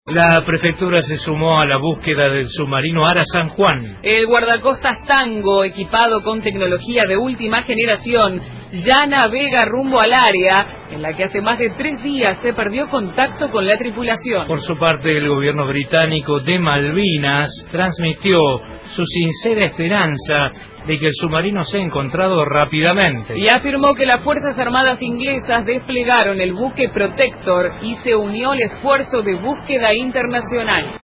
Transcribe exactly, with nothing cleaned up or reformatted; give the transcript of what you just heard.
La prefectura se sumó a la búsqueda del submarino Ara San Juan. El guardacostas Tango, equipado con tecnología de última generación, ya navega rumbo al área en la que hace más de tres días se perdió contacto con la tripulación. Por su parte, el gobierno británico de Malvinas transmitió su sincera esperanza de que el submarino sea encontrado rápidamente. Y afirmó que las Fuerzas Armadas inglesas desplegaron el buque Protector y se unió al esfuerzo de búsqueda internacional.